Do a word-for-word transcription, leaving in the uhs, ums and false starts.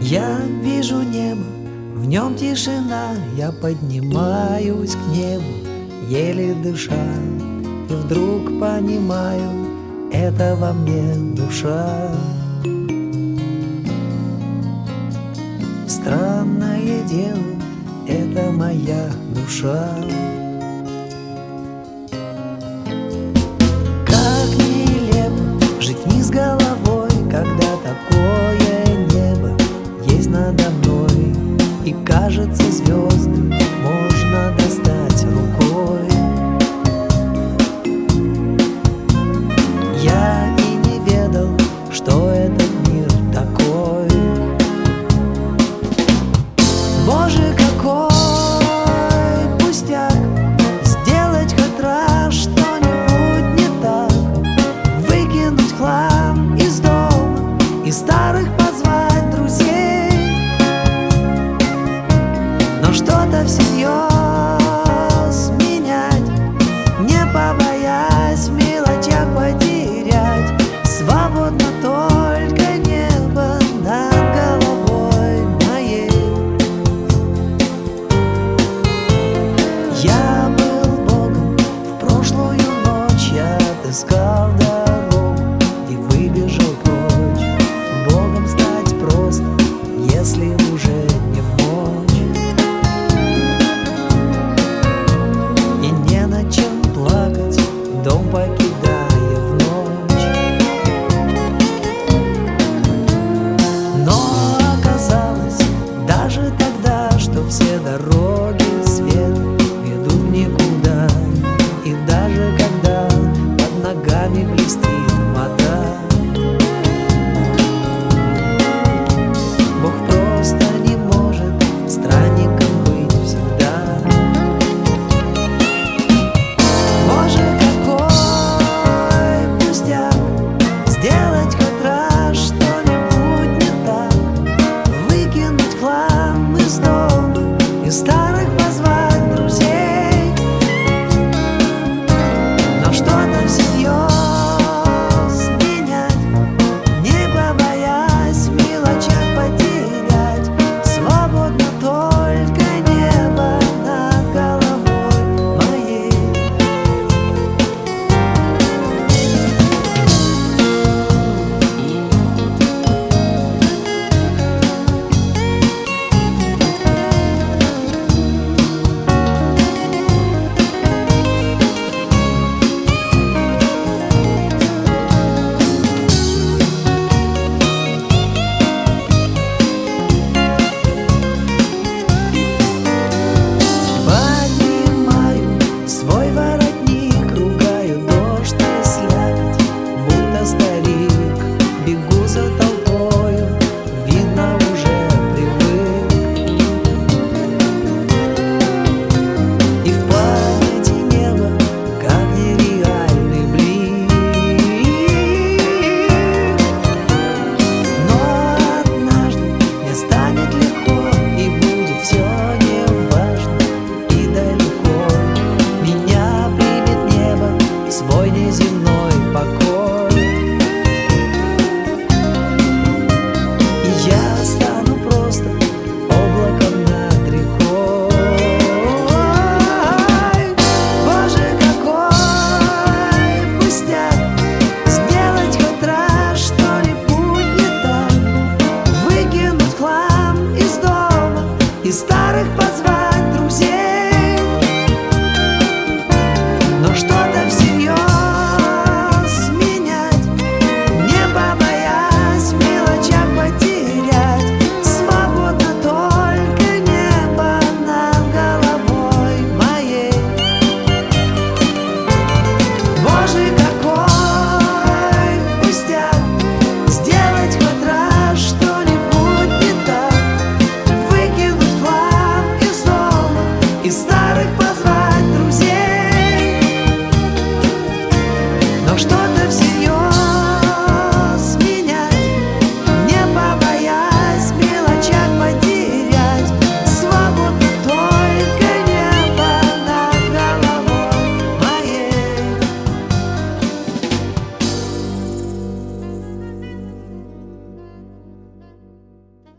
Я вижу небо, в нем тишина, я поднимаюсь к небу, еле дыша, и вдруг понимаю, это во мне душа. Странное дело, это моя душа. Как нелепо жить не с головой, когда такое небо есть надо мной, и кажется, звезды можно достать рукой. Я и не ведал, что этот мир такой. Боже, какой пустяк сделать хоть раз что-нибудь не так, выкинуть хлам из дома и старых позвать друзей, но что-то всерьез менять, не побоясь в мелочах потерять. Свободно только небо над головой моей. Я был Богом в прошлую ночь, я отыскал дорогу и выбежал прочь. Богом стать просто, если уже не в мочь, и не над чем плакать, дом покидая в ночь. Но оказалось даже тогда, что все дороги света ведут в никуда, и даже когда под ногами блестит вода, Бог просто не может странником быть всегда. Боже, какой пустяк сделать хоть раз что-нибудь не так, выкинуть хлам из дома и старых позвать друзей, но что-то всерьез менять, не побоясь в мелочах потерять. Свободно только небо над головой моей. Поднимаю свой воротник, ругаю дождь и слякоть, будто старик. Бегу за толпою, видно, уже привык. И в памяти небо, как нереальный блик. Но однажды мне станет легко, и будет все неважно и далеко. Меня примет небо в свой неземной покой, и я стану просто облаком над рекой. Боже, какой пустяк сделать хоть раз что-нибудь не так, выкинуть хлам из дома и старых